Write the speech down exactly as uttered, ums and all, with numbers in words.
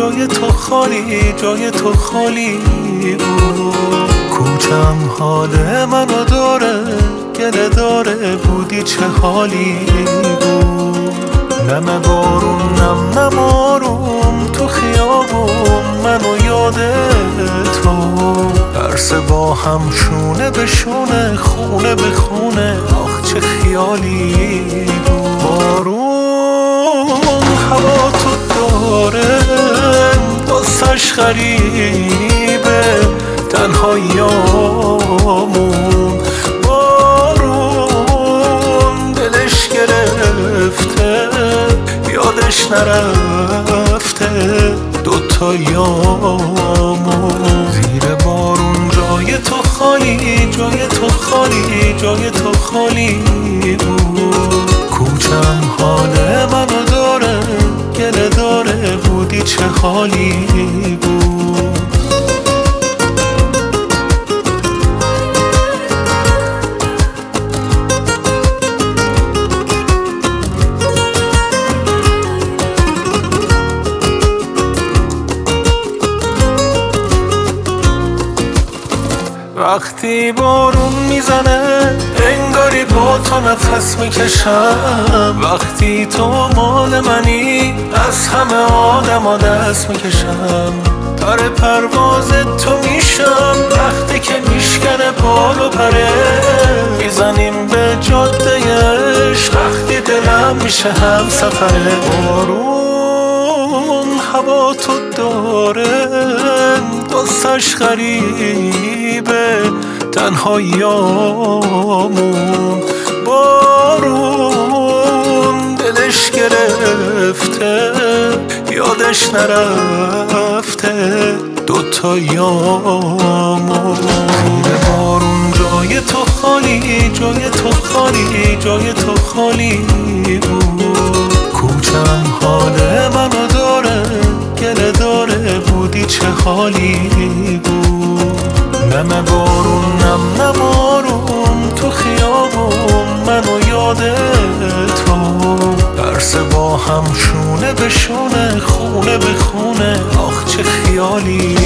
جای تو خالی، جای تو خالی بود. کوچم حال منو داره، گله داره، بودی چه حالی بود. نم بارون نم نم آروم تو خیابون، منو یاد تو. درس با هم شونه به شونه، خونه به خونه، آخ چه خیالی بود. بارون هوا تو داره، داستش غریبه، تنهاییامون. بارون دلش گرفته، یادش نرفته دوتایامون. زیر بارون جای تو خالی، جای تو خالی، جای تو خالی بود. کوچم حال منو داره، گله داره، بودی چه حالی بود. وقتی بارون میزنه انگاری با تو نفس میکشم. وقتی تو مال منی از همه آدما دست میکشم. در پرواز تو میشم وقتی که میشکنه بال و پره. میزنیم به جاده عشق وقتی دلم میشه هم سفره. بارون هوا تو داره، داستش غریبه، تنهاییامون. بارون دلش گرفته، یادش نرفته دوتایامون. زیر بارون جای تو خالی، جای تو خالی، جای تو خالی بود. کوچم حال منو داره، گله داره، بودی چه حالی بود. نم بارون نم نم آروم تو خیابون، منو یاد تو. درس با هم شونه به شونه، خونه به خونه، آخ چه خیالی